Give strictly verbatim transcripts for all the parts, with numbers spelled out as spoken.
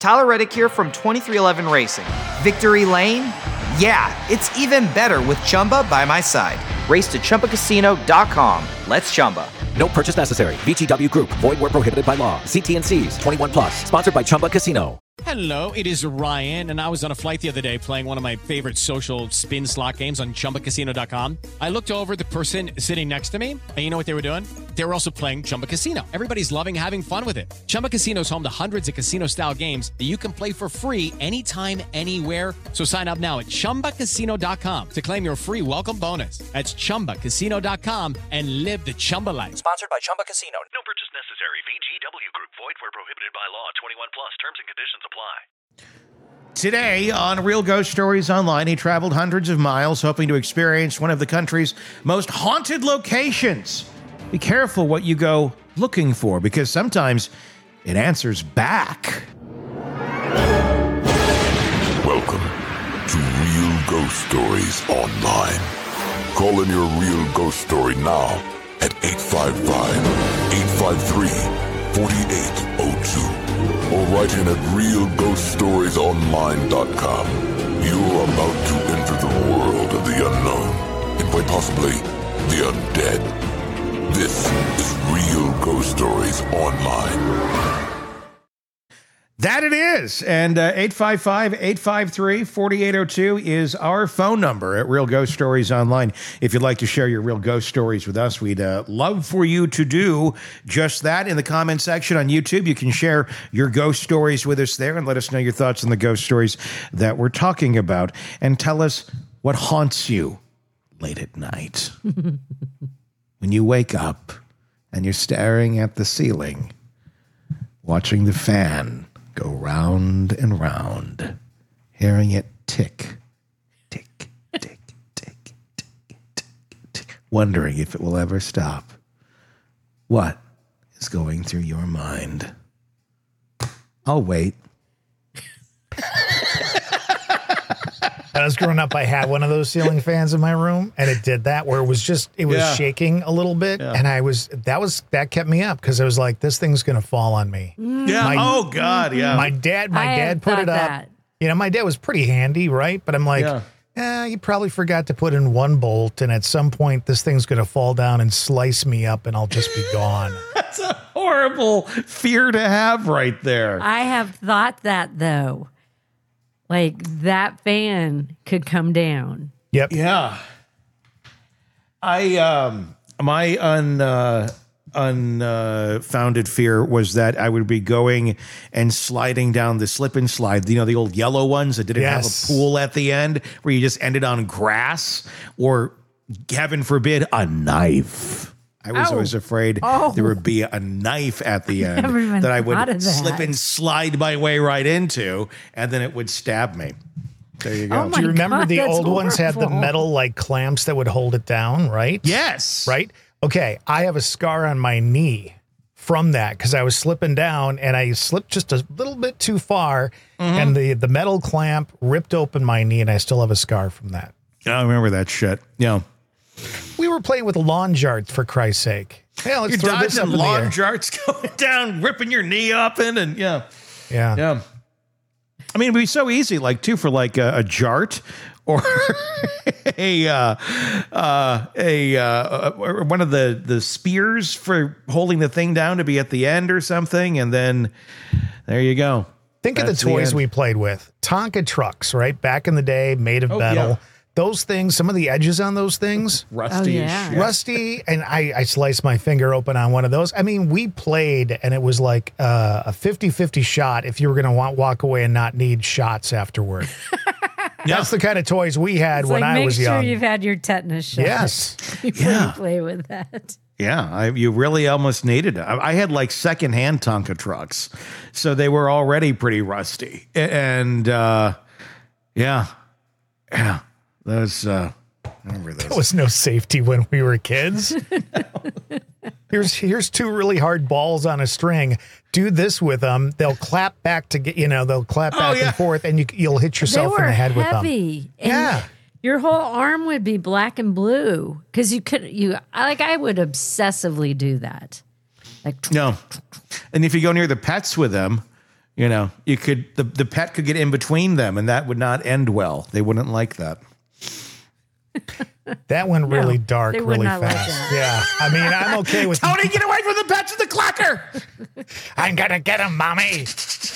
Tyler Reddick here from twenty-three eleven Racing. Victory Lane? Yeah, it's even better with Chumba by my side. Race to Chumba Casino dot com. Let's Chumba. No purchase necessary. V G W Group. Void where prohibited by law. See T and C's. twenty-one plus. Sponsored by Chumba Casino. Hello, it is Ryan, and I was on a flight the other day playing one of my favorite social spin slot games on Chumba Casino dot com. I looked over at the person sitting next to me, and you know what they were doing? They were also playing Chumba Casino. Everybody's loving having fun with it. Chumba Casino is home to hundreds of casino-style games that you can play for free anytime, anywhere. So sign up now at Chumba Casino dot com to claim your free welcome bonus. That's Chumba Casino dot com and live the Chumba life. Sponsored by Chumba Casino. No purchase necessary. V G W Group. Void where prohibited by law. twenty-one plus. Terms and conditions apply. Today on Real Ghost Stories Online, he traveled hundreds of miles hoping to experience one of the country's most haunted locations. Be careful what you go looking for, because sometimes it answers back. Welcome to Real Ghost Stories Online. Call in your real ghost story now at eight five five, eight five three, four eight zero two or write in at real ghost stories online dot com. You're about to enter the world of the unknown and quite possibly the undead. This is Real Ghost Stories Online. That it is. And uh, eight five five, eight five three, four eight zero two is our phone number at Real Ghost Stories Online. If you'd like to share your real ghost stories with us, we'd uh, love for you to do just that in the comment section on YouTube. You can share your ghost stories with us there and let us know your thoughts on the ghost stories that we're talking about. And tell us what haunts you late at night. When you wake up and you're staring at the ceiling, watching the fan go round and round, hearing it tick, tick, tick, tick, tick, tick, tick, wondering if it will ever stop. What is going through your mind? I'll wait. When I was growing up, I had one of those ceiling fans in my room, and it did that where it was just, it was Yeah. shaking a little bit. Yeah. And I was, that was, that kept me up because I was like, this thing's going to fall on me. Yeah. My- oh, God. Yeah. My dad, my I dad have put thought it up. that. You know, my dad was pretty handy, right? But I'm like, Yeah. eh, you probably forgot to put in one bolt, and at some point, this thing's going to fall down and slice me up, and I'll just be gone. That's a horrible fear to have right there. I have thought that though. Like that fan could come down. Yep. Yeah. I, um, my un, uh, unfounded fear was that I would be going and sliding down the slip and slide, you know, the old yellow ones that didn't Yes. have a pool at the end where you just ended on grass, or heaven forbid, a knife. I was Oh. always afraid Oh. there would be a knife at the end never even that I thought would of that. slip and slide my way right into, and then it would stab me. There you go. Oh my Do you remember God, the that's old ones had the horrible. metal like clamps that would hold it down, right? Yes. Right? Okay, I have a scar on my knee from that because I was slipping down and I slipped just a little bit too far, and the, the metal clamp ripped open my knee, and I still have a scar from that. I remember that shit. Yeah. We were playing with lawn jarts, for Christ's sake. Yeah, let's You're throw this up dodging in the lawn air. jarts going down, ripping your knee up in, and yeah, Yeah. yeah. I mean, it'd be so easy, like too, for like a, a jart or a uh, uh, a uh, or one of the the spears for holding the thing down to be at the end or something, and then there you go. Think of the That's the toys end. we played with. Tonka trucks, right? Back in the day, made of Oh, metal. yeah. Those things, some of the edges on those things, Rusty Oh, as yeah. shit. rusty, and I, I sliced my finger open on one of those. I mean, we played, and it was like uh, a fifty-fifty shot if you were going to want walk away and not need shots afterward. That's the kind of toys we had It's when like, I make was sure young. you've had your tetanus shot. Yes. Before Yeah. you play with that. Yeah, I, you really almost needed it. I, I had like secondhand Tonka trucks, so they were already pretty rusty. And uh, yeah, yeah, those. Uh, I remember those. There was no safety when we were kids. Here's here's two really hard balls on a string. Do this with them. They'll clap back to get, you know, they'll clap back yeah. and forth, and you you'll hit They yourself were in the head with them. heavy. And Yeah. your whole arm would be black and blue because you could you I like I would obsessively do that. Like No, and if you go near the pets with them, You know, you could the, the pet could get in between them, and that would not end well. They wouldn't like that. That went really No, dark they would really not like fast. that. Yeah. I mean, I'm okay with Tony, get away from the pets in the clacker. I'm going to get him, mommy.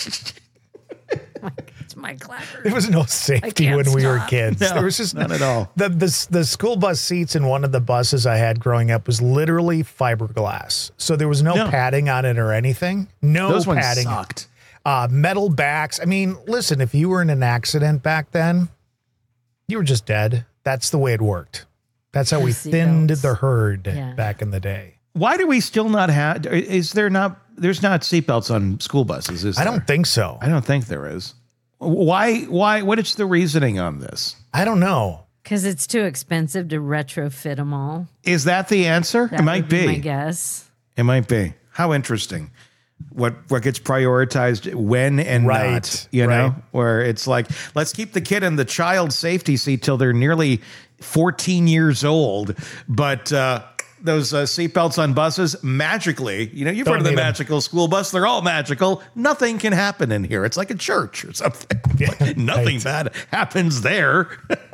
It's my clacker. There was no safety can't when we were stop. kids. No, there was just none at all. The, the the school bus seats in one of the buses I had growing up was literally fiberglass. So there was no, No. padding on it or anything. No Those ones padding. sucked. Uh, metal backs. I mean, listen, if you were in an accident back then, you were just dead. That's the way it worked. That's how we Seat thinned belts. the herd Yeah. back in the day. Why do we still not have? Is there not? There's not seatbelts on school buses. Is I there? don't think so. I don't think there is. Why? Why? What is the reasoning on this? I don't know. Because it's too expensive to retrofit them all. Is that the answer? That it might would be. My be. guess. It might be. How interesting. What what gets prioritized when and Right, not, you know, right. where it's like, let's keep the kid in the child safety seat till they're nearly fourteen years old. But uh, those uh, seatbelts on buses, magically, you know, you've Don't heard of the need 'em. magical school bus. They're all magical. Nothing can happen in here. It's like a church or something. Yeah, Like, nothing right. bad happens there.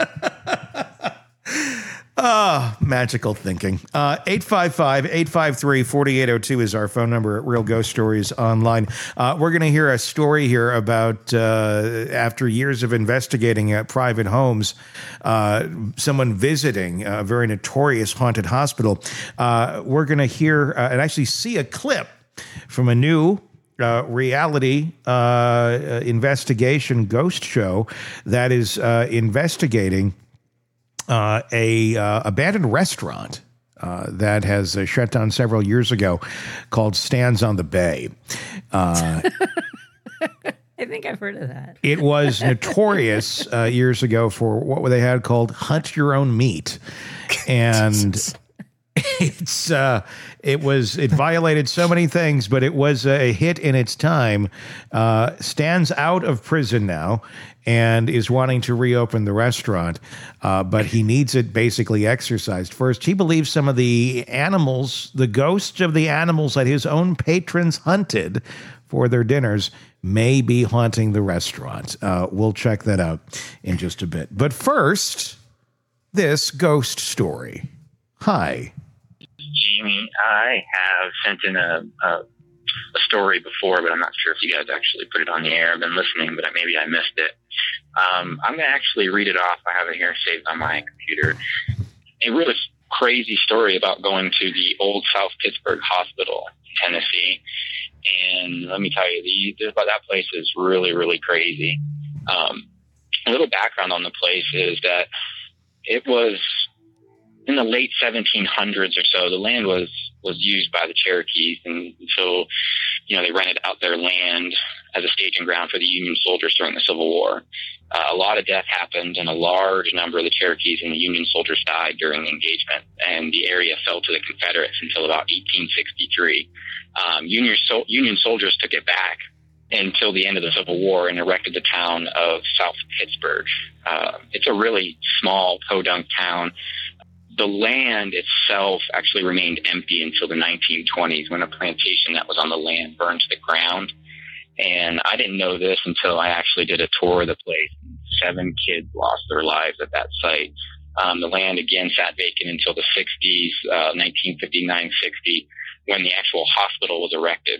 Ah, magical thinking. Uh, eight five five, eight five three, four eight zero two is our phone number at Real Ghost Stories Online. Uh, we're going to hear a story here about uh, after years of investigating uh, private homes, uh, someone visiting a very notorious haunted hospital. Uh, we're going to hear uh, and actually see a clip from a new Uh, reality uh, uh, investigation ghost show that is uh, investigating uh, a uh, abandoned restaurant uh, that has uh, shut down several years ago called Stands on the Bay. Uh, I think I've heard of that. it was notorious uh, years ago for what they had called hunt your own meat. And it's uh, it was it violated so many things, but it was a hit in its time. Uh, stands out of prison now and is wanting to reopen the restaurant, uh, but he needs it basically exorcised first. He believes some of the animals, the ghosts of the animals that his own patrons hunted for their dinners, may be haunting the restaurant. Uh, we'll check that out in just a bit. But first, this ghost story. Hi. Jamie, I have sent in a, a a story before, but I'm not sure if you guys actually put it on the air. I've been listening, but maybe I missed it. Um, I'm going to actually read it off. I have it here saved on my computer. A really crazy story about going to the old South Pittsburgh Hospital in Tennessee. And let me tell you, the, the, that place is really, really crazy. Um, a little background on the place is that it was in the late seventeen hundreds or so. The land was, was used by the Cherokees and until, you know, they rented out their land as a staging ground for the Union soldiers during the Civil War. Uh, a lot of death happened, and a large number of the Cherokees and the Union soldiers died during the engagement, and the area fell to the Confederates until about eighteen sixty-three. Um, Union, sol- Union soldiers took it back until the end of the Civil War and erected the town of South Pittsburgh. Uh, it's a really small podunk town. The land itself actually remained empty until the nineteen twenties when a plantation that was on the land burned to the ground. And I didn't know this until I actually did a tour of the place. Seven kids lost their lives at that site. Um, the land again sat vacant until the sixties, uh, nineteen fifty-nine sixty, when the actual hospital was erected.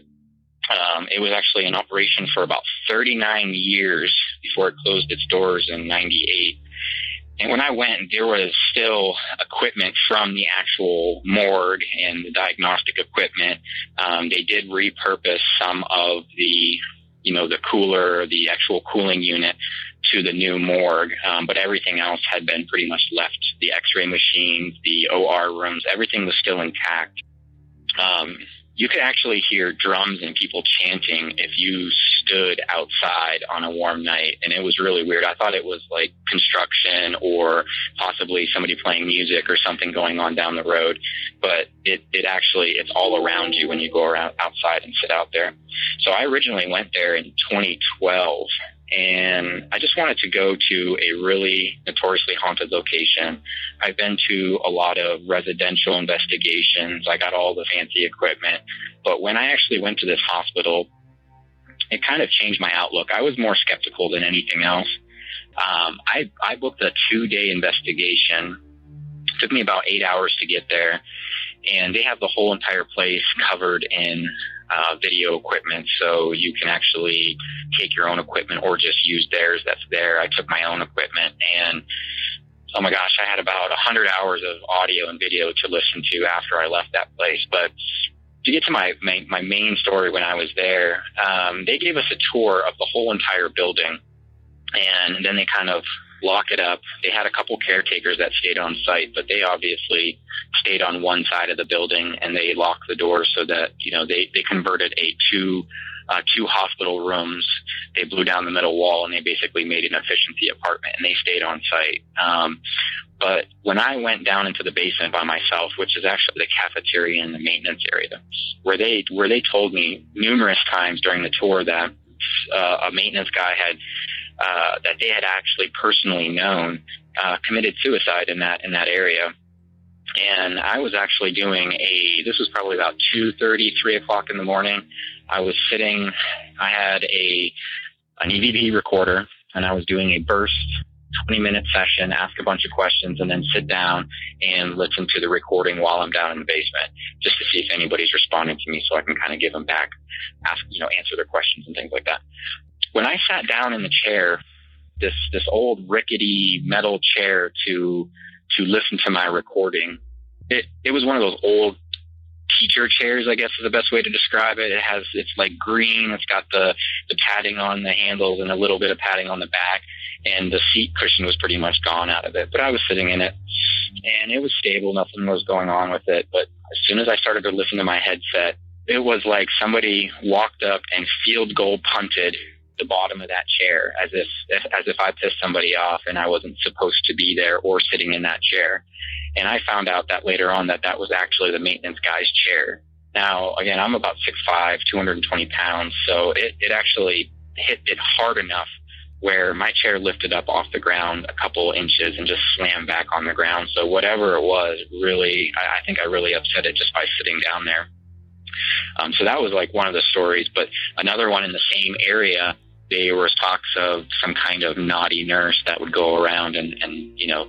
Um, it was actually in operation for about thirty-nine years before it closed its doors in ninety-eight. And when I went, there was still equipment from the actual morgue and the diagnostic equipment. Um, they did repurpose some of the, you know, the cooler, the actual cooling unit to the new morgue. Um, but everything else had been pretty much left. The x-ray machines, the O R rooms, everything was still intact. Um, you could actually hear drums and people chanting if you stood outside on a warm night. And it was really weird. I thought it was like construction or possibly somebody playing music or something going on down the road. But it, it actually, it's all around you when you go around outside and sit out there. So I originally went there in twenty twelve. And I just wanted to go to a really notoriously haunted location. I've been to a lot of residential investigations. I got all the fancy equipment. But when I actually went to this hospital, it kind of changed my outlook. I was more skeptical than anything else. Um, I, I booked a two-day investigation. It took me about eight hours to get there, and they have the whole entire place covered in uh, video equipment, so you can actually take your own equipment or just use theirs that's there. I took my own equipment, and oh my gosh, I had about one hundred hours of audio and video to listen to after I left that place. But to get to my, my, my main story when I was there, um, they gave us a tour of the whole entire building, and then they kind of lock it up. They had a couple caretakers that stayed on site, but they obviously stayed on one side of the building, and they locked the doors so that, you know, they, they converted a two, uh, two hospital rooms. They blew down the middle wall, and they basically made an efficiency apartment, and they stayed on site. Um, But when I went down into the basement by myself, which is actually the cafeteria and the maintenance area, where they where they told me numerous times during the tour that uh, a maintenance guy had uh, that they had actually personally known uh, committed suicide in that in that area. And I was actually doing a. This was probably about two thirty, three o'clock in the morning. I was sitting. I had a an E V P recorder, and I was doing a burst twenty minute session, ask a bunch of questions, and then sit down and listen to the recording while I'm down in the basement, just to see if anybody's responding to me, so I can kind of give them back, ask, you know, answer their questions and things like that. When I sat down in the chair, this, this old rickety metal chair to, to listen to my recording, it, it was one of those old teacher chairs, I guess is the best way to describe it. It has, it's like green. It's got the, the padding on the handles and a little bit of padding on the back. And the seat cushion was pretty much gone out of it. But I was sitting in it, and it was stable. Nothing was going on with it. But as soon as I started to listen to my headset, it was like somebody walked up and field goal punted the bottom of that chair, as if as if I pissed somebody off and I wasn't supposed to be there or sitting in that chair. And I found out that later on that that was actually the maintenance guy's chair. Now, again, I'm about six five, two hundred twenty pounds, so it, it actually hit it hard enough where my chair lifted up off the ground a couple inches and just slammed back on the ground. So whatever it was, really, I, I think I really upset it just by sitting down there. Um, so that was like one of the stories. But another one in the same area, there was talks of some kind of naughty nurse that would go around and, and you know,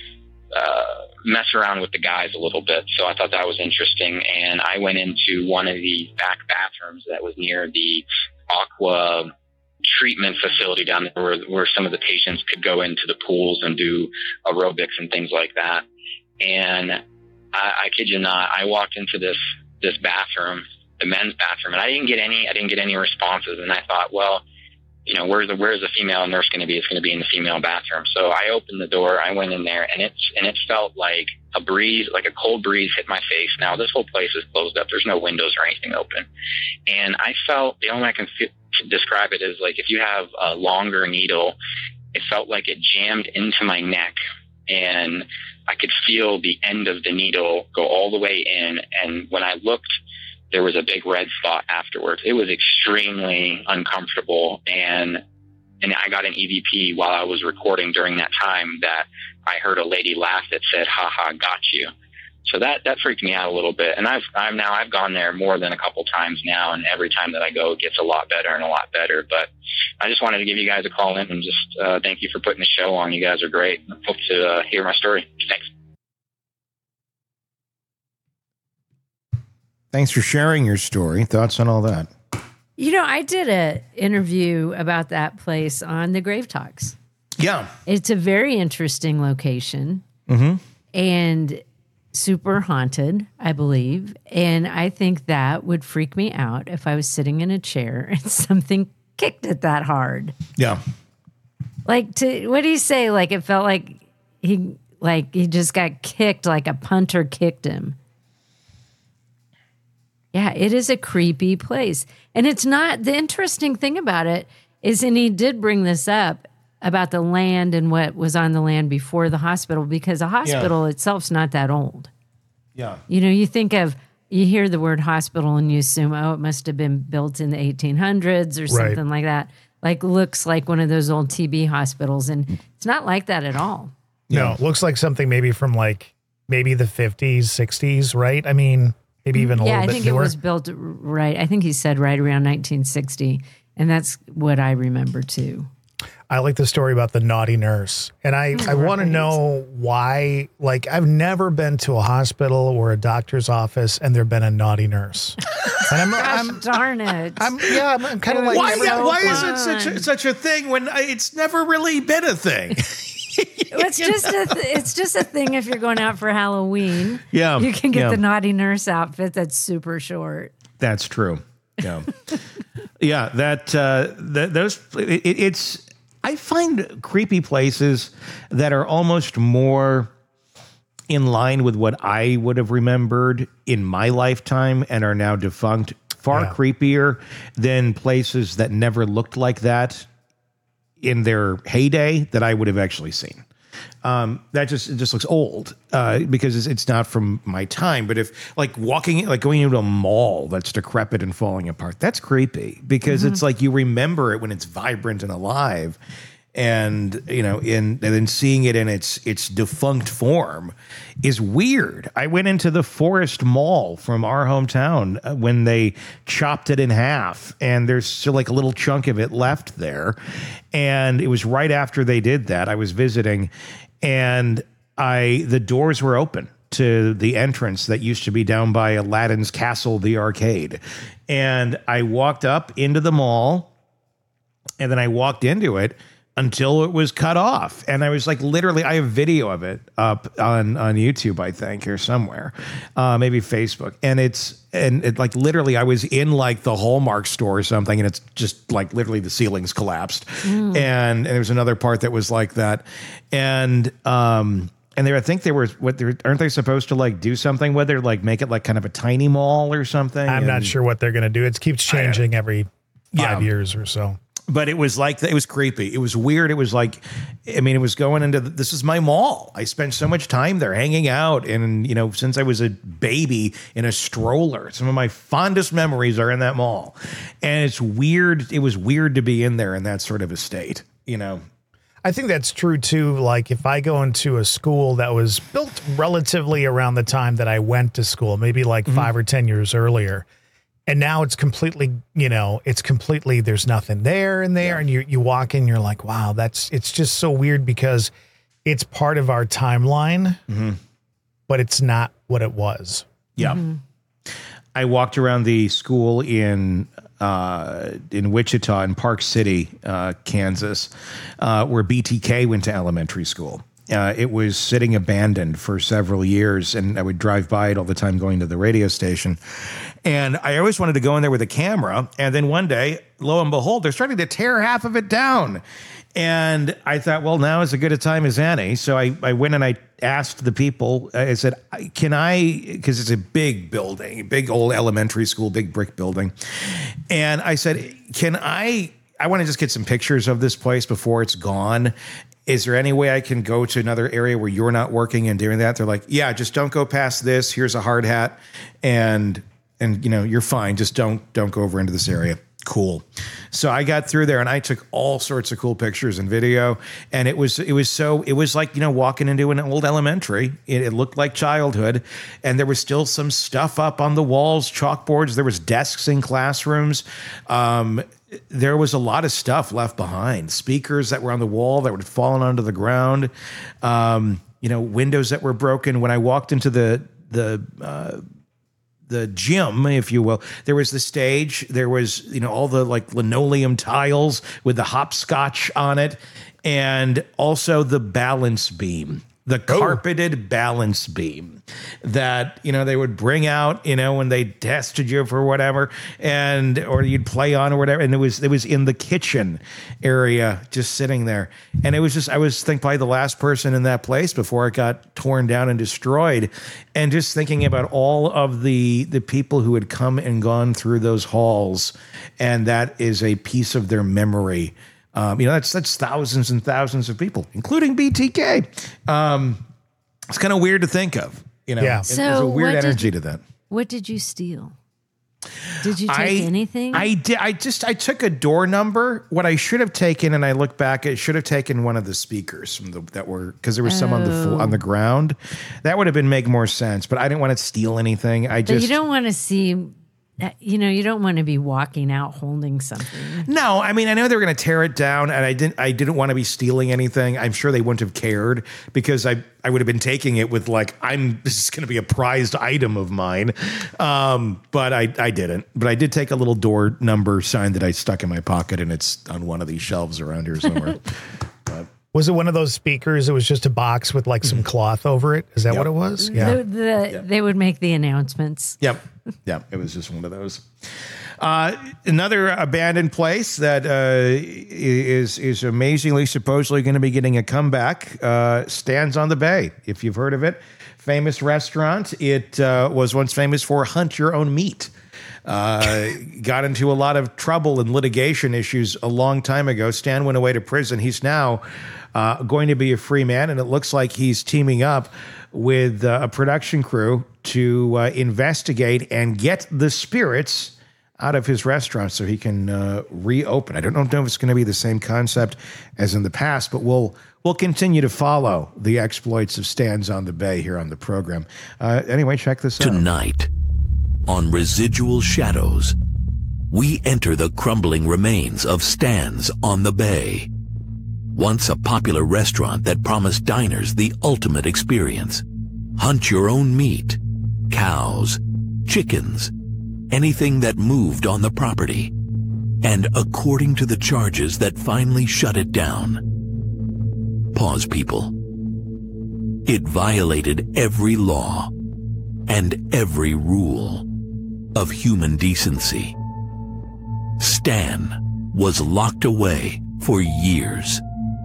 uh, mess around with the guys a little bit. So I thought that was interesting. And I went into one of the back bathrooms that was near the Aqua treatment facility down there where, where some of the patients could go into the pools and do aerobics and things like that. And I, I kid you not, I walked into this, this bathroom, the men's bathroom, and I didn't get any, I didn't get any responses. And I thought, well, you know, where's the, where's the female nurse going to be? It's going to be in the female bathroom. So I opened the door, I went in there, and it's, and it felt like a breeze, like a cold breeze hit my face. Now this whole place is closed up. There's no windows or anything open. And I felt, the only way I can feel, to describe it is like if you have a longer needle, it felt like it jammed into my neck, and I could feel the end of the needle go all the way in. And when I looked, there was a big red spot afterwards. It was extremely uncomfortable. And, and I got an E V P while I was recording during that time that I heard a lady laugh that said, "Ha ha, got you." So that, that freaked me out a little bit. And I've, I've now, I've gone there more than a couple times now. And every time that I go, it gets a lot better and a lot better. But I just wanted to give you guys a call in and just uh, thank you for putting the show on. You guys are great. Hope to uh, hear my story. Thanks. Thanks for sharing your story. Thoughts on all that? You know, I did an interview about that place on the Grave Talks. Yeah. It's a very interesting location. Mm-hmm. And super haunted, I believe. And I think that would freak me out if I was sitting in a chair and something kicked it that hard. Yeah. Like, to what do you say? Like, it felt like he, like he just got kicked, like a punter kicked him. Yeah, it is a creepy place. And it's not, the interesting thing about it is, and he did bring this up about the land and what was on the land before the hospital, because the hospital yeah. itself's not that old. Yeah. You know, you think of, you hear the word hospital and you assume, oh, it must have been built in the eighteen hundreds or Right. something like that. Like, looks like one of those old T B hospitals. And it's not like that at all. No, it looks like something maybe from like maybe the fifties, sixties, right? I mean, maybe even a yeah, little I bit think newer. it was built right. I think he said right around nineteen sixty. And that's what I remember too. I like the story about the naughty nurse. And I, I want to know why. Like, I've never been to a hospital or a doctor's office and there've been a naughty nurse. And I'm, Gosh, I'm darn it. I'm, yeah, I'm, I'm kind of like, Why, so why is it fun. such a, such a thing when I- it's never really been a thing? It's just a th- it's just a thing if you're going out for Halloween. Yeah, You can get yeah. the naughty nurse outfit that's super short. That's true. Yeah, yeah. That uh, th- those it, it's. I find creepy places that are almost more in line with what I would have remembered in my lifetime and are now defunct. Far Yeah. creepier than places that never looked like that in their heyday that I would have actually seen. Um, that just it just looks old uh, because it's, it's not from my time. But if like walking, like going into a mall that's decrepit and falling apart, that's creepy because it's like you remember it when it's vibrant and alive, and you know, in and then seeing it in its its defunct form is weird. I went into the Forest Mall from our hometown uh, when they chopped it in half, and there's still like a little chunk of it left there. And it was right after they did that. I was visiting, and I the doors were open to the entrance that used to be down by Aladdin's Castle, the arcade. And I walked up into the mall, and then I walked into it until it was cut off. And I was like, literally, I have video of it up on, on YouTube, I think, or somewhere, uh, maybe Facebook. And it's, and it like literally, I was in like the Hallmark store or something, and it's just like literally the ceilings collapsed. And, and there was another part that was like that. And, um, and they, I think they were, what they're, aren't they supposed to like do something with it, like make it like kind of a tiny mall or something? I'm not And- sure what they're going to do. It keeps changing every five Yeah. years or so. But it was like, it was creepy. It was weird. It was like, I mean, it was going into, the, this is my mall. I spent so much time there hanging out. And, you know, since I was a baby in a stroller, some of my fondest memories are in that mall. And it's weird. It was weird to be in there in that sort of a state, you know? I think that's true too. Like if I go into a school that was built relatively around the time that I went to school, maybe like Mm-hmm. five or ten years earlier, and now it's completely, you know, it's completely, there's nothing there and there. And you, you walk in, you're like, wow, that's, it's just so weird because it's part of our timeline, Mm-hmm. but it's not what it was. Yeah. I walked around the school in uh, in Wichita, in Park City, uh, Kansas, uh, where B T K went to elementary school. Uh, it was sitting abandoned for several years, and I would drive by it all the time going to the radio station. And I always wanted to go in there with a camera. And then one day, lo and behold, they're starting to tear half of it down. And I thought, well, now is as good a time as any. So I, I went and I asked the people, I said, can I, because it's a big building, big old elementary school, big brick building. And I said, can I, I want to just get some pictures of this place before it's gone. Is there any way I can go to another area where you're not working and doing that? They're like, yeah, just don't go past this. Here's a hard hat. And, and you know, you're fine. Just don't, don't go over into this area. Cool. So I got through there and I took all sorts of cool pictures and video. And it was, it was so, it was like, you know, walking into an old elementary. It, it looked like childhood. And there was still some stuff up on the walls, chalkboards. There was desks in classrooms. Um, there was a lot of stuff left behind. Speakers that were on the wall that would have fallen onto the ground. Um, you know, windows that were broken. When I walked into the, the, uh, the gym, if you will, there was the stage, there was, you know, all the like linoleum tiles with the hopscotch on it, and also the balance beam, the carpeted balance beam that, you know, they would bring out, you know, when they tested you for whatever, and, or you'd play on or whatever. And it was, it was in the kitchen area, just sitting there. And it was just, I was think probably the last person in that place before it got torn down and destroyed. And just thinking about all of the, the people who had come and gone through those halls. And that is a piece of their memory. Um, you know, that's that's thousands and thousands of people, including B T K. Um, it's kind of weird to think of, you know. Yeah. It- So there's a weird what did energy you- to that. What did you steal? Did you take I, anything? I did. I just I took a door number. What I should have taken, and I look back, I should have taken one of the speakers from the that were because there was some on the flo- on the ground. That would have been make more sense. But I didn't want to steal anything. I but just you don't want to see that, you know, you don't want to be walking out holding something. No, I mean, I know they were going to tear it down, and I didn't. I didn't want to be stealing anything. I'm sure they wouldn't have cared because I, I would have been taking it with like, I'm. This is going to be a prized item of mine, um, but I, I didn't. But I did take a little door number sign that I stuck in my pocket, and it's on one of these shelves around here somewhere. But, was it one of those speakers? It was just a box with like some cloth over it. Is that Yep. what it was? Yeah. The, the, Yep. They would make the announcements. Yep. Yep. It was just one of those. Uh, another abandoned place that uh, is is amazingly supposedly going to be getting a comeback uh, stands on the Bay. If you've heard of it, famous restaurant. It uh, was once famous for hunt your own meat. Uh, got into a lot of trouble and litigation issues a long time ago. Stan went away to prison. He's now uh, going to be a free man, and it looks like he's teaming up with uh, a production crew to uh, investigate and get the spirits out of his restaurant so he can uh, reopen. I don't know if it's going to be the same concept as in the past, but we'll we'll continue to follow the exploits of Stan's on the Bay here on the program. Uh, anyway, check this out. Tonight, on Residual Shadows, we enter the crumbling remains of Stan's on the Bay. Once a popular restaurant that promised diners the ultimate experience. Hunt your own meat, cows, chickens, anything that moved on the property. And according to the charges that finally shut it down. Pause, people. It violated every law and every rule of human decency. Stan was locked away for years.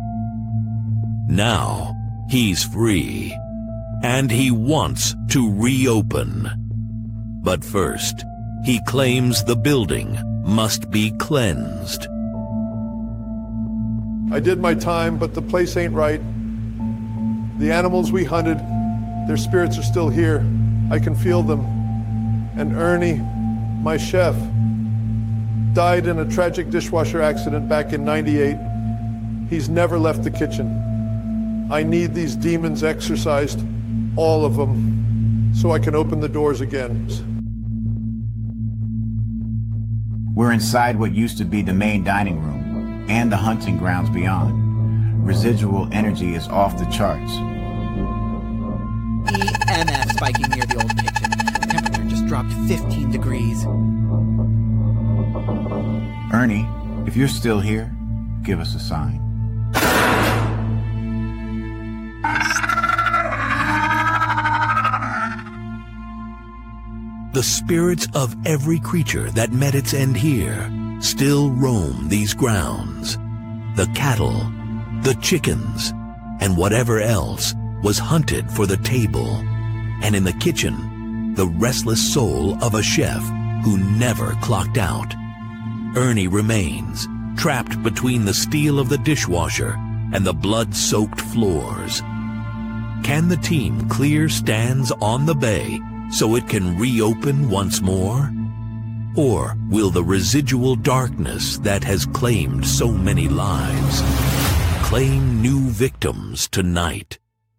Now he's free, and he wants to reopen. But first, he claims the building must be cleansed. I did my time, but the place ain't right. The animals we hunted, their spirits are still here. I can feel them. And Ernie, my chef, died in a tragic dishwasher accident back in ninety-eight. He's never left the kitchen. I need these demons exorcised, all of them, so I can open the doors again. We're inside what used to be the main dining room and the hunting grounds beyond. Residual energy is off the charts. E M F spiking near the old kitchen. The temperature just dropped fifteen degrees. Ernie, if you're still here, give us a sign. The spirits of every creature that met its end here still roam these grounds. The cattle, the chickens, and whatever else was hunted for the table. And in the kitchen, the restless soul of a chef who never clocked out. Ernie remains, trapped between the steel of the dishwasher and the blood-soaked floors. Can the team clear Stan's on the Bay so it can reopen once more? Or will the residual darkness that has claimed so many lives claim new victims tonight?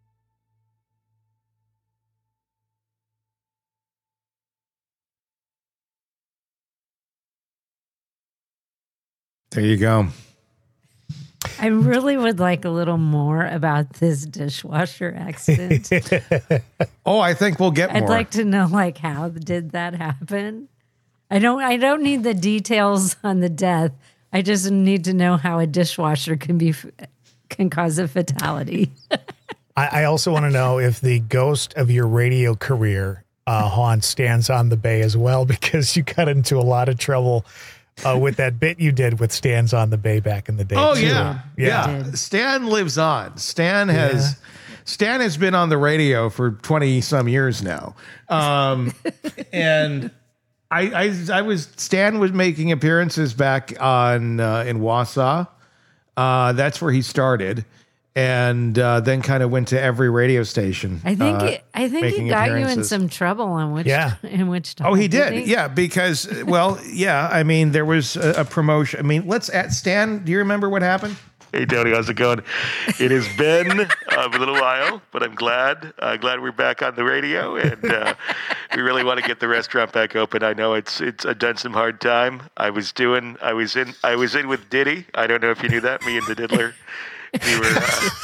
There you go. I really would like a little more about this dishwasher accident. Oh, I think we'll get I'd more. like to know, like, how did that happen? I don't. I don't need the details on the death. I just need to know how a dishwasher can be can cause a fatality. I, I also want to know if the ghost of your radio career uh, haunts Stan's on the Bay as well, because you got into a lot of trouble uh, with that bit you did with Stan's on the Bay back in the day. Oh too. yeah, yeah. yeah. Stan lives on. Stan has Yeah. Stan has been on the radio for twenty some years now, um, and. I, I I was Stan was making appearances back on uh, in Wausau. Uh, that's where he started, and uh, then kind of went to every radio station. I think uh, it, I think he making got you in appearances. some trouble on which Yeah. in which time. Oh, he did. Yeah, because well, yeah. I mean, there was a, a promotion. I mean, let's at Stan. Do you remember what happened? Hey, Tony, how's it going? It has been uh, a little while, but I'm glad. Uh, glad we're back on the radio, and uh, we really want to get the restaurant back open. I know it's it's I've done some hard time. I was doing I was in I was in with Diddy. I don't know if you knew that. Me and the Diddler. We were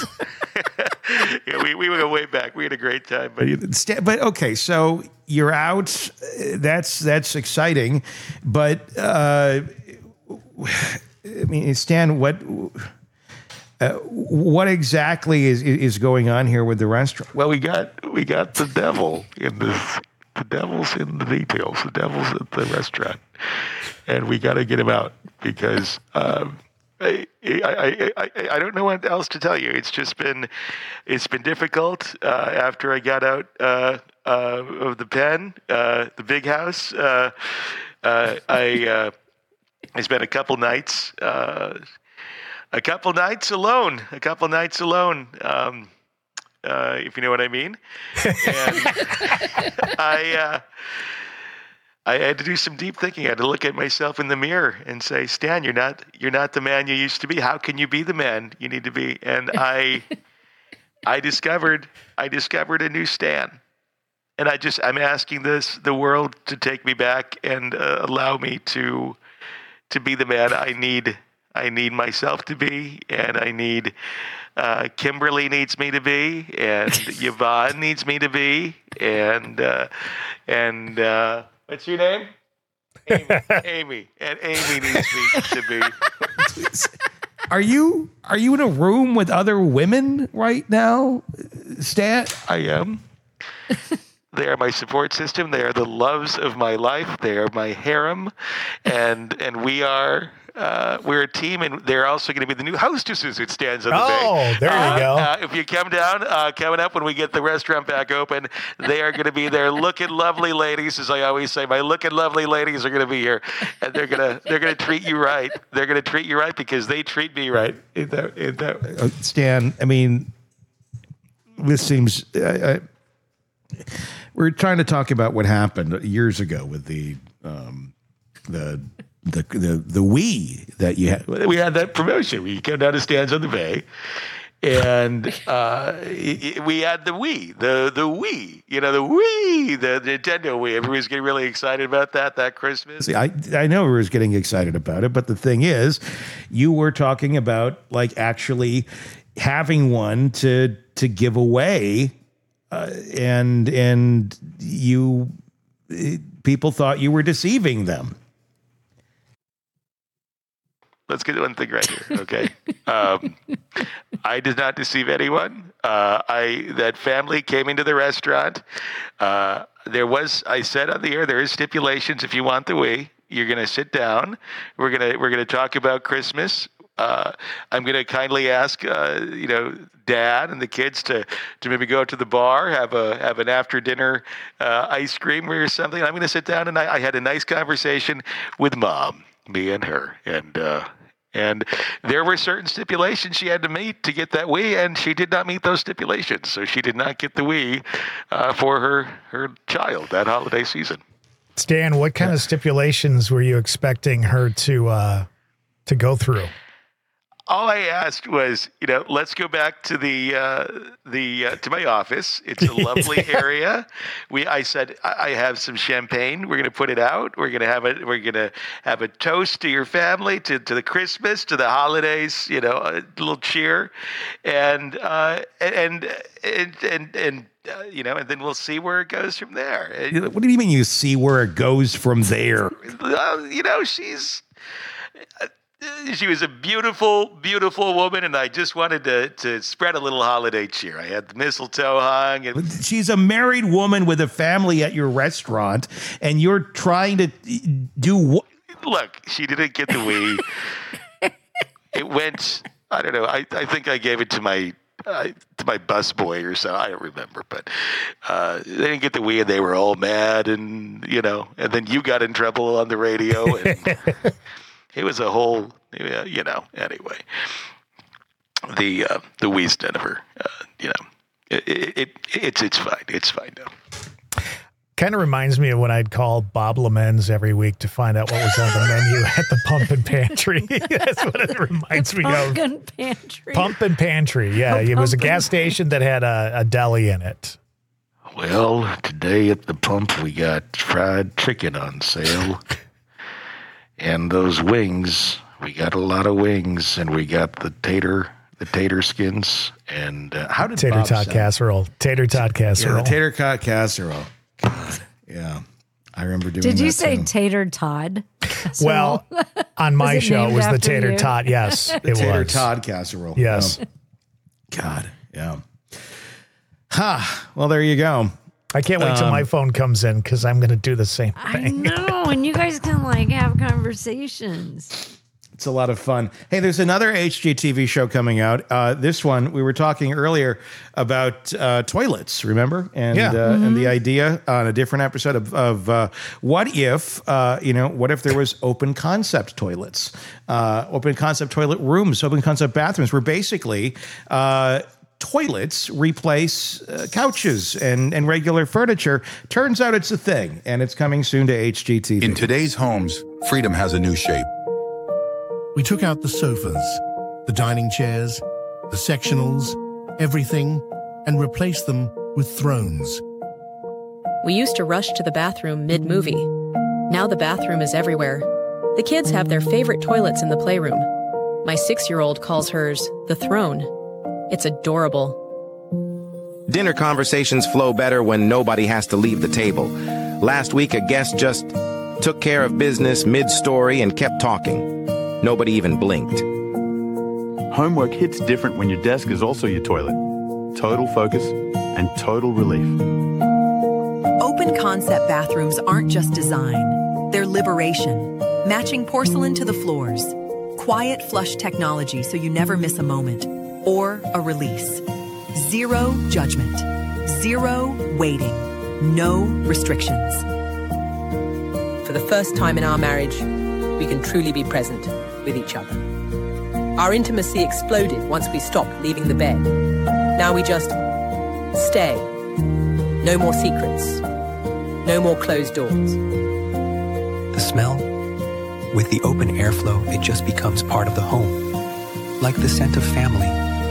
uh, yeah, we we went way back. We had a great time. But but okay, so you're out. That's that's exciting. But uh, I mean, Stan, what? Uh, what exactly is is going on here with the restaurant? Well, we got we got the devil in the the devil's in the details. The devil's at the restaurant, and we got to get him out because um, I, I I I don't know what else to tell you. It's just been it's been difficult uh, after I got out uh, uh, of the pen, uh, the big house. Uh, uh, I uh, I spent a couple nights. Uh, A couple nights alone, a couple nights alone, um, uh, if you know what I mean. And I, uh, I had to do some deep thinking. I had to look at myself in the mirror and say, Stan, you're not, you're not the man you used to be. How can you be the man you need to be? And I, I discovered, I discovered a new Stan. And I just, I'm asking this, the world to take me back and uh, allow me to, to be the man I need. I need myself to be, and I need uh, Kimberly needs me to be, and Yvonne needs me to be, and uh, and uh, what's your name? Amy. Amy, and Amy needs me to be. Are you are you in a room with other women right now, Stan? I am. They are my support system. They are the loves of my life. They are my harem, and and we are. Uh, we're a team, and they're also going to be the new hostesses at Stands on the Bay. Oh, there you uh, go. Uh, if you come down, uh, coming up when we get the restaurant back open, they are going to be there looking lovely ladies, as I always say. My looking lovely ladies are going to be here, and they're going to they're going to treat you right. They're going to treat you right because they treat me right. Ain't that, ain't that... Uh, Stan, I mean, this seems. Uh, I, we're trying to talk about what happened years ago with the um, the. The, the the we that you had. We had that promotion. We came down to Stands on the Bay, and uh, we had the Wii, the the Wii, you know, the Wii, the Nintendo Wii. Everybody's getting really excited about that that Christmas. See, I I know everyone's getting excited about it, but the thing is, you were talking about like actually having one to to give away, uh, and and you people thought you were deceiving them. Let's get one thing right here, okay? um, I did not deceive anyone. Uh, I that family came into the restaurant. Uh, there was, I said on the air, there is stipulations. If you want the Wii, you're going to sit down. We're gonna we're gonna talk about Christmas. Uh, I'm going to kindly ask, uh, you know, Dad and the kids to, to maybe go to the bar, have a have an after dinner uh, ice cream or something. I'm going to sit down, and I, I had a nice conversation with Mom, me and her, and. Uh, And there were certain stipulations she had to meet to get that Wii, and she did not meet those stipulations. So she did not get the Wii uh, for her, her child that holiday season. Stan, what kind of stipulations were you expecting her to uh, to go through? All I asked was, you know, let's go back to the uh, the uh, to my office. It's a lovely area. We, I said, I have some champagne. We're going to put it out. We're going to have it. We're going to have a toast to your family, to, to the Christmas, to the holidays. You know, a little cheer, and uh, and and and and. Uh, you know, and then we'll see where it goes from there. What do you mean you see where it goes from there? Uh, you know, she's. Uh, She was a beautiful, beautiful woman, and I just wanted to, to spread a little holiday cheer. I had the mistletoe hung. And she's a married woman with a family at your restaurant, and you're trying to do what? Look, she didn't get the Wii. It went, I don't know, I, I think I gave it to my uh, to my busboy or so. I don't remember, but uh, they didn't get the Wii, and they were all mad, and, you know, and then you got in trouble on the radio, and... It was a whole, you know. Anyway, the uh, the Wii's never, uh, you know, it, it, it it's it's fine. It's fine now. Kind of reminds me of when I'd call Bob Lamens every week to find out what was on the menu at the Pump and Pantry. That's what it reminds the me of. Pump and Pantry. Pump and Pantry. Yeah, Oh, it was a Pump gas and station that had a, a deli in it. Well, today at the pump we got fried chicken on sale. And those wings, we got a lot of wings, and we got the tater, the tater skins. And uh, how did tater Bob tot sound? casserole? Tater tot casserole. Yeah, the tater tot casserole. God, yeah, I remember doing. Did you that say too. tater Todd? Well, on my Was it show, it named was the after tater you? tot. Yes, The it tater was. Todd casserole. Yes. Yeah. God, yeah. Ha. Well, there you go. I can't wait till Um, my phone comes in because I'm going to do the same I thing. know, and you guys can like have conversations. It's a lot of fun. Hey, there's another H G T V show coming out. Uh, this one, we were talking earlier about uh, toilets, remember? And Yeah. uh, Mhm. and the idea on a different episode of, of uh, what if, uh, you know, what if there was open concept toilets, uh, open concept toilet rooms, open concept bathrooms, where basically uh, toilets replace uh, couches and, and regular furniture. Turns out it's a thing, and it's coming soon to H G T V. In today's homes, freedom has a new shape. We took out the sofas, the dining chairs, the sectionals, everything, and replaced them with thrones. We used to rush to the bathroom mid-movie. Now the bathroom is everywhere. The kids have their favorite toilets in the playroom. My six-year-old calls hers the throne. It's adorable. Dinner conversations flow better when nobody has to leave the table. Last week, a guest just took care of business mid-story and kept talking. Nobody even blinked. Homework hits different when your desk is also your toilet. Total focus and total relief. Open concept bathrooms aren't just design, they're liberation. Matching porcelain to the floors. Quiet flush technology so you never miss a moment. Or a release. Zero judgment. Zero waiting. No restrictions. For the first time in our marriage, we can truly be present with each other. Our intimacy exploded once we stopped leaving the bed. Now we just stay. No more secrets. No more closed doors. The smell? With the open airflow, it just becomes part of the home. Like the scent of family.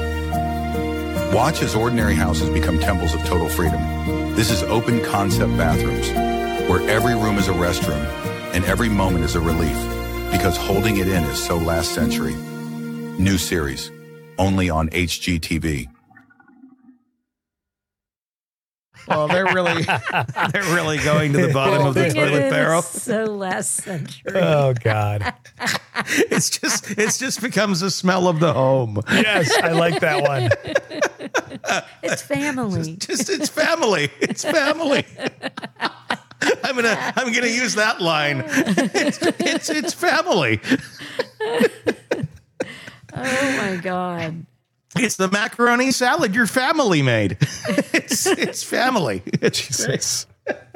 Watch as ordinary houses become temples of total freedom. This is open concept bathrooms, where every room is a restroom and every moment is a relief, because holding it in is so last century. New series, only on H G T V. Well, they're really, they're really going to the bottom of the Holding it toilet in barrel. is So last century. Oh God. It's just, it's just becomes the smell of the home. Yes, I like that one. It's family. Just, it's family. It's family. I'm gonna, I'm gonna use that line. It's, it's, it's family. Oh my God. It's the macaroni salad your family made. It's, it's family. Jesus.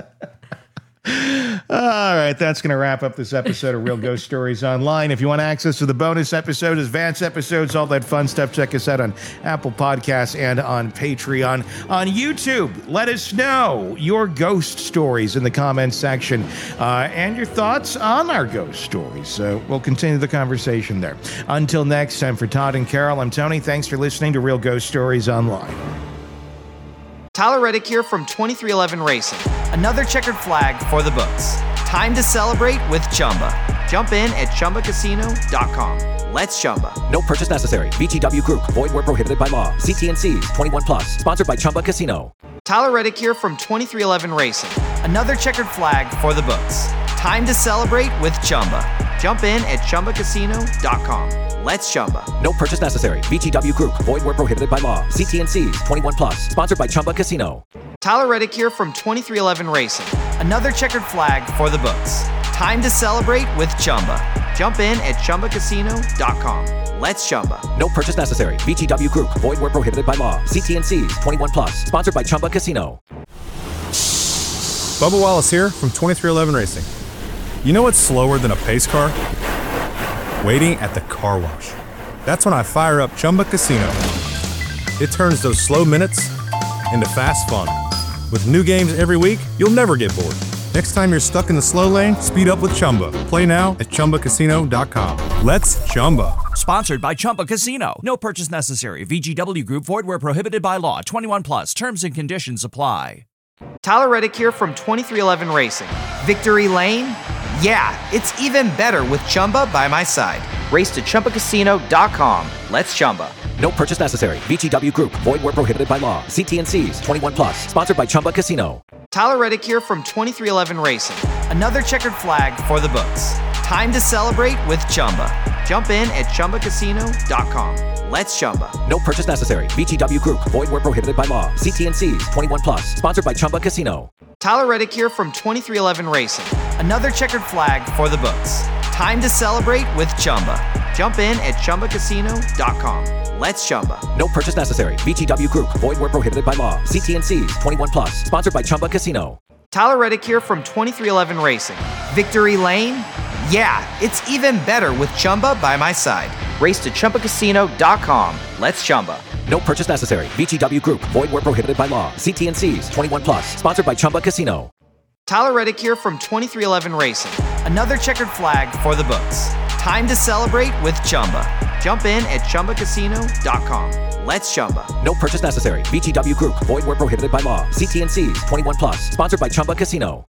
All right, that's going to wrap up this episode of Real Ghost Stories Online. If you want access to the bonus episodes, advanced episodes, all that fun stuff, check us out on Apple Podcasts and on Patreon. On YouTube, let us know your ghost stories in the comments section uh, and your thoughts on our ghost stories. So we'll continue the conversation there. Until next time, for Todd and Carol, I'm Tony. Thanks for listening to Real Ghost Stories Online. Tyler Reddick here from twenty-three eleven Racing. Another checkered flag for the books. Time to celebrate with Chumba. Jump in at Chumba Casino dot com. Let's Chumba. No purchase necessary. V G W Group. Void where prohibited by law. See T N Cs. twenty-one plus. Sponsored by Chumba Casino. Tyler Reddick here from twenty-three eleven Racing. Another checkered flag for the books. Time to celebrate with Chumba. Jump in at Chumba Casino dot com. Let's Chumba. No purchase necessary. V G W Group. Void where prohibited by law. See T N Cs. twenty-one plus. Sponsored by Chumba Casino. Tyler Reddick here from twenty-three eleven Racing. Another checkered flag for the books. Time to celebrate with Chumba. Jump in at Chumba Casino dot com. Let's Chumba. No purchase necessary. V G W Group. Void where prohibited by law. See T N Cs. twenty-one plus. Sponsored by Chumba Casino. Bubba Wallace here from twenty-three eleven Racing. You know what's slower than a pace car? Waiting at the car wash. That's when I fire up Chumba Casino. It turns those slow minutes into fast fun. With new games every week, you'll never get bored. Next time you're stuck in the slow lane, speed up with Chumba. Play now at Chumba Casino dot com. Let's Chumba. Sponsored by Chumba Casino. No purchase necessary. V G W Group. Void where prohibited by law. twenty-one plus. Terms and conditions apply. Tyler Reddick here from twenty-three eleven Racing. Victory Lane? Yeah, it's even better with Chumba by my side. Race to Chumba Casino dot com. Let's Chumba. No purchase necessary. V G W Group. Void where prohibited by law. See T N Cs. twenty-one plus. Sponsored by Chumba Casino. Tyler Reddick here from twenty-three eleven Racing. Another checkered flag for the books. Time to celebrate with Chumba. Jump in at Chumba Casino dot com. Let's Chumba. No purchase necessary. V G W Group. Void where prohibited by law. See T N Cs. twenty-one plus. Sponsored by Chumba Casino. Tyler Reddick here from twenty-three eleven Racing. Another checkered flag for the books. Time to celebrate with Chumba. Jump in at Chumba Casino dot com. Let's Chumba. No purchase necessary. V G W Group. Void where prohibited by law. See T N Cs. twenty-one plus. Sponsored by Chumba Casino. Tyler Reddick here from twenty-three eleven Racing. Victory Lane? Yeah, it's even better with Chumba by my side. Race to Chumba Casino dot com. Let's Chumba. No purchase necessary. V G W Group. Void where prohibited by law. See T N Cs. twenty-one plus. Sponsored by Chumba Casino. Tyler Reddick here from twenty-three eleven Racing. Another checkered flag for the books. Time to celebrate with Chumba. Jump in at Chumba Casino dot com. Let's Chumba. No purchase necessary. V G W Group. Void where prohibited by law. See T N Cs. twenty-one plus. Sponsored by Chumba Casino.